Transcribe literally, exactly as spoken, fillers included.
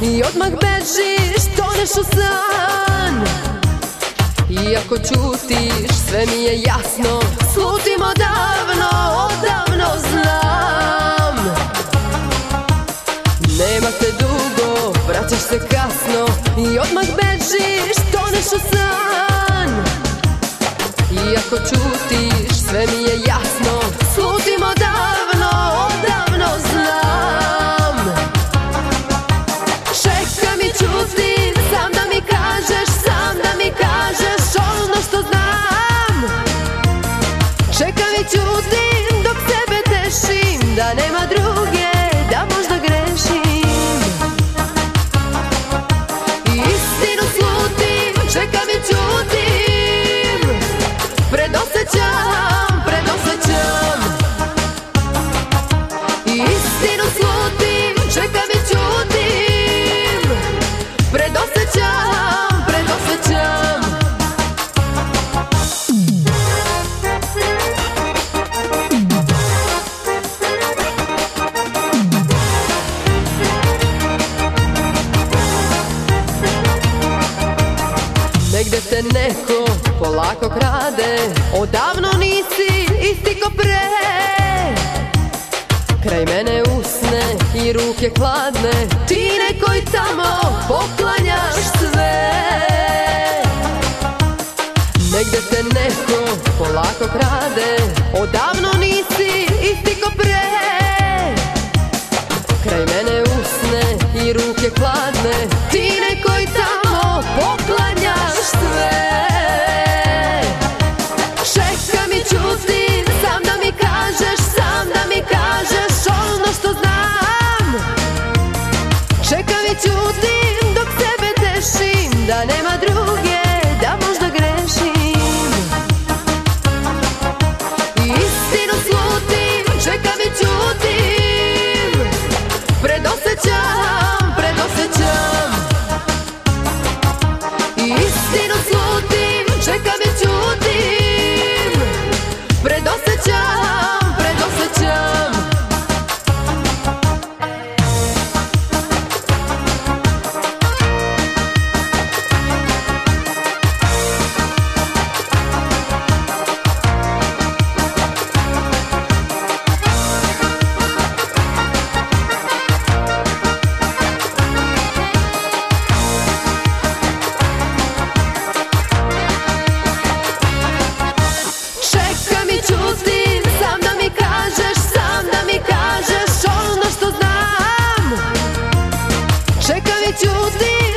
i odmah bežiš, toneš u san. Iako ćutiš, sve mi je jasno, slutim odavno, odavno znam. Nema te dugo, vraćaš se kasno i odmah bežiš, toneš u san. Iako ćutiš, sve mi je jasno, slutim odavno, odavno znam. Čekam i ćutim, sam da mi kažeš, sam da mi kažeš ono što znam. Čekam i ćutim, dok sebe tešim, da nema druge, da možda grešim. I istinu slutim, čekam i ćutim, predosećam, predosećam. I istinu slutim, čekam i ćutim, predosećam, predosećam. Negde te neko polako krade, odavno nisi isti ko pre. Kraj mene usne i ruke hladne, ti nekoj tamo poklanjaš sve. Negde te neko polako krade, odavno nisi isti ko pre. Kraj mene usne i ruke hladne, ti nekoj tamo poklanjaš sve. Čekam i ćutim, sam da mi kažeš, sam da mi kažeš ono što znam. Čekam i ćutim, dok sebe tešim, da nema druge, da možda grešim. I istinu slutim, čekam i ćutim, predosećam, predosećam. I istinu slutim, čekam i ćutim, predosećam, predosećam. Čekam i ćutim, sam da mi kažeš, sam da mi kažeš ono što znam. Čekam i ćutim,